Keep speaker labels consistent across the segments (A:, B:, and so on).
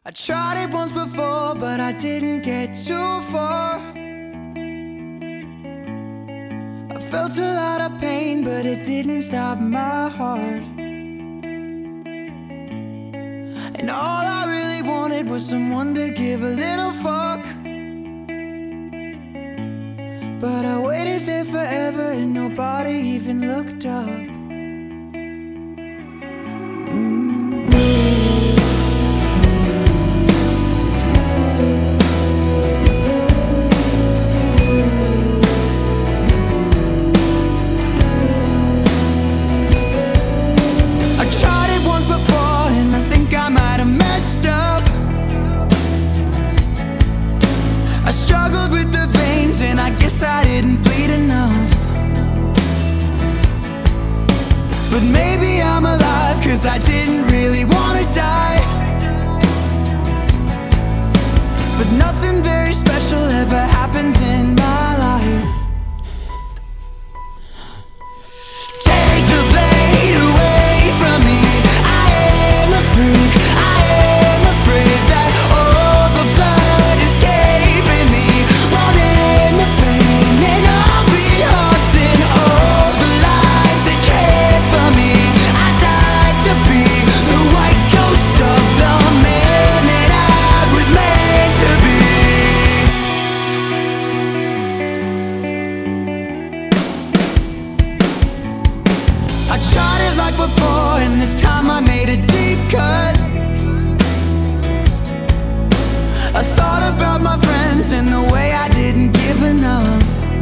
A: I tried it once before, but I didn't get too far. I felt a lot of pain, but it didn't stop my heart. And all I really wanted was someone to give a little fuck. But I waited there forever and nobody even looked up. I struggled with the veins and I guess I didn't bleed enough. But maybe I'm alive cause I didn't really wanna die. But nothing very special ever happens in my life. Take the blade away from me. I am a freak, I am afraid that all the blood escaping me, wanting the pain, and I'll be haunting all the lives that cared for me. I died to be the white ghost of the man that I was meant to be. I tried it like before, and this time I made a deep cut. I thought about my friends and the way I didn't give enough.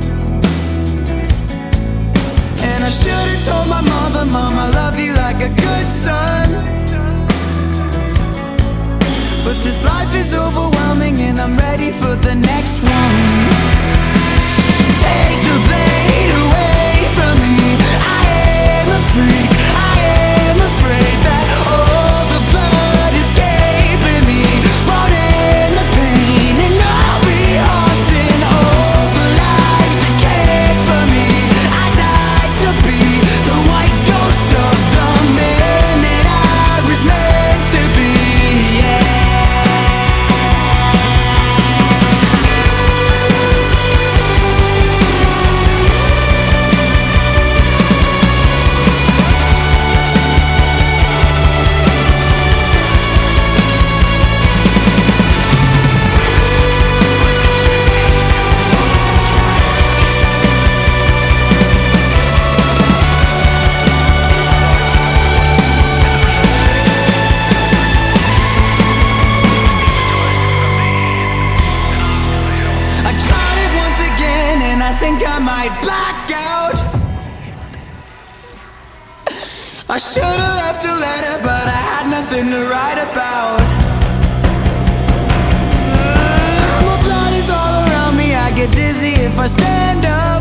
A: And I should've told my mother, Mom, I love you like a good son. But this life is overwhelming and I'm ready for the next one. Take the blade away from me. I am a freak, I am afraid that all the blood escaping me, wanting the pain, and I'll be haunting all the lives that cared for me. I died to be the white ghost of the man that I was meant to be, yeah. I think I might black out. I should've left a letter, but I had nothing to write about. My blood is all around me, I get dizzy if I stand up.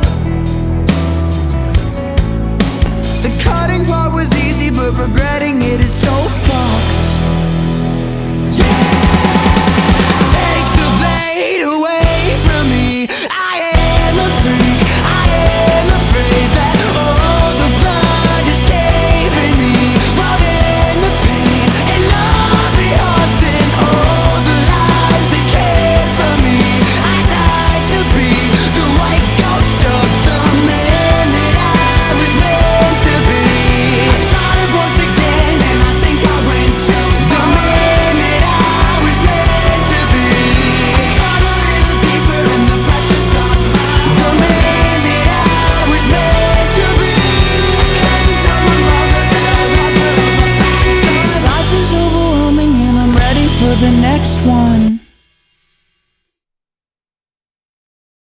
A: The cutting part was easy, but regretting it is so fucked. Yeah! Take the blade away from me. I am a freak, I am afraid that all the blood escaping me, wanting the pain, and I'll be haunting all the lives that cared for me. I died to be the white ghost of the man that I was meant to be. I tried it once again and I think I went too far. The man that I was meant to be. I tried a little deeper and the pressure stopped. The man that I was meant to be. I couldn't tell my mother that I love her. This life is overwhelming and I'm ready for the next one.